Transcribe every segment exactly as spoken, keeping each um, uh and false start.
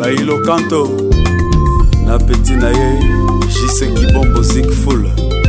Bailo Kanto na petit na ye Jise Kibombo Zik Full.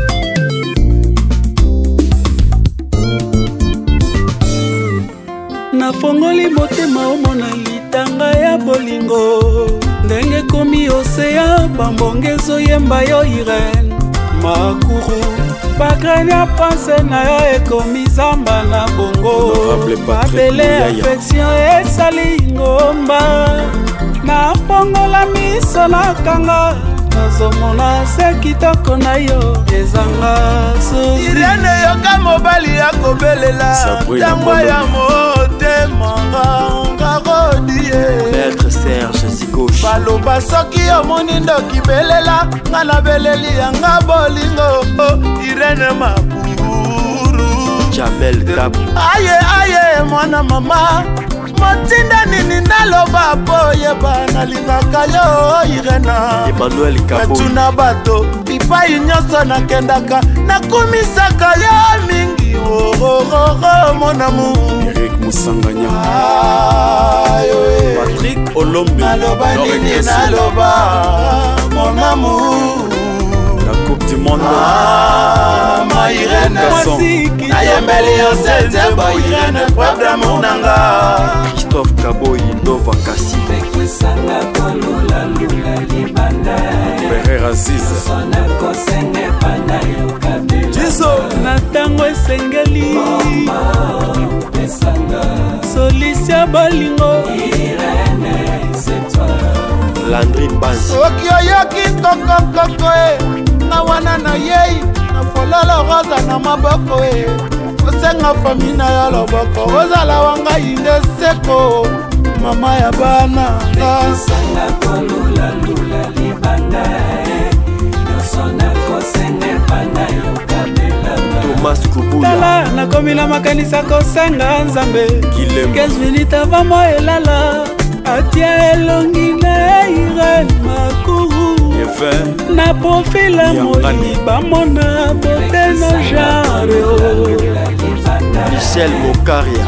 Nafongoli motema omona litanga ya bolingo ndenge komi osea bambonge ezoyemba yo Irene makuru bagrenia pense na yo ekomi zamba na bongo babele affection esali ngomba nafongola miso na kanga nazomona se kitoko na yo ezanga susi Irene yoka mobali ya kobelela ntango ya motema ngarodie Maître Serge Zigouche baloba soki omoni ndoki belela nga na beleli yanga bolingo Irene Maburu Jamel Tabu aye aye mwana mama motinda nini naloba po yeba nalingaka yo Irena Emmanuel Kabo natuna bato bipai nyonso nakendaka nakumisaka yo mingi orororo mon amour Eric Musanganya Patrick Olombe naloba nini naloba mon amour la coupe du monde ma Irene nayembeli yo septembre Irene preuve d'amour nanga Christophe Kaboy Nova Kassi Ferrer Aziz Jizo na tango esengeli Solicia bolingo Landry Banzi soki oyoki kokokoko e na wana na yei na fololo rosa na maboko e osenga fami na yo loboko ozala wanga inde seko mama ya bana Thomas Kubula tala nakomi na makanisa kosenga nzambe quinze minutes avant mo elala atia elongi na Irene makuru na profila moi bamona bote no genre Michel Mokaria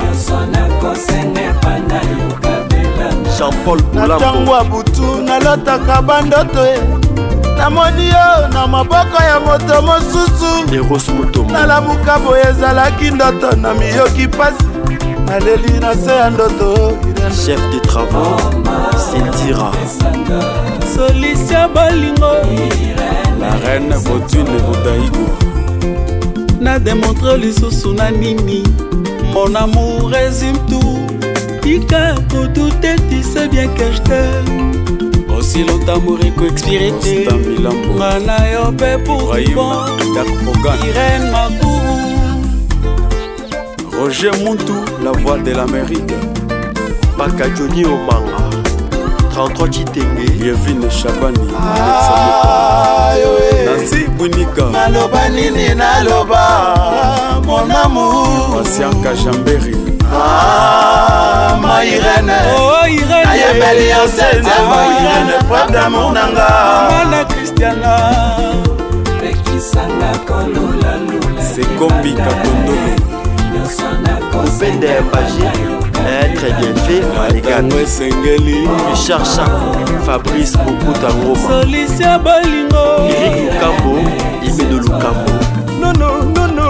Jean-Paul Boulambo natango ya butu nalotaka bandoto e namoni yo na maboko ya moto mosusu Eros Mutombo nalamuka boye ezalaki ndoto na miyoki pasi naleli na se ya ndoto chef de travaux Sentira Solicia bolingo la reine Fortune Bodaïgo na démontre lisusu na nini mon amour résume tout tika pour douter tu sais bien que je t'aime aussi longtemps mourir qu'expirité ngana yo pe pour bon Irene Makuru Roger Muntu la voix de l'Amérique Bakajoni Omanga trente-trois Chitenge Yevine Chabani Nancy Bunika naloba nini naloba mon amour Pasianka Jamberi ah ma Irene oh Irene nayembeli yo septembre Irene preuve d'amour nanga mana Christiana c'est Kombi Katondolo Oupende Mbagé très bien fait Maligane Richard Chak Fabrice Bokuta Ngoma Solicia bolingo Eric Lukambo Imedo Lukambo non non non non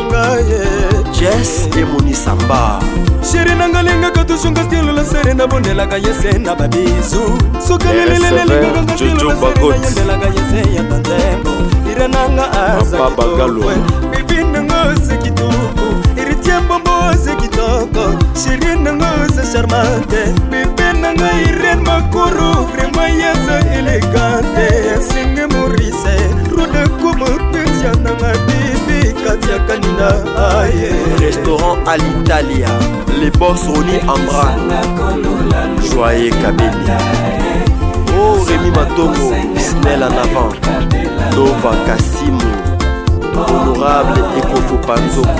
Jess et Moni Samba Chéri nangalenga katushunga stilo la serena bondela kayese na babizu sokalelelele Jojo Bagot yendela kayese ya tantembo irananga asa Bagalo bibi nangoze kitoko iritie bombo ze kitoko chéri nangoze charmante bibi nanga Irene Makuru vraiment yesa elegante singe Maurice rude kumo pensia nanga bibi katia kanina aye Restaurant à l'Italia les boss Ronnie Ambra Joyeux Kabeli Oh Rémi Matomo Snell en avant Nova Kassimu Honorable Ekofo Panzoko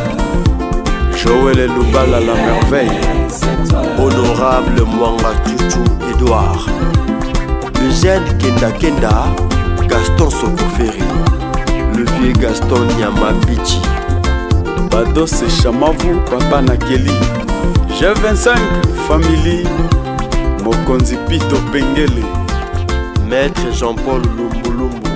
Joël Lubala la merveille Honorable Mwanga Tutu Edouard Eugène Kenda Kenda Gaston Sokoferi Le vieux Gaston Nyamabichi Bado c'est Chamavu Papa Nakeli G vingt-cinq Family mokonzi Pito Pengele, Maître Jean-Paul Lumbulumbu,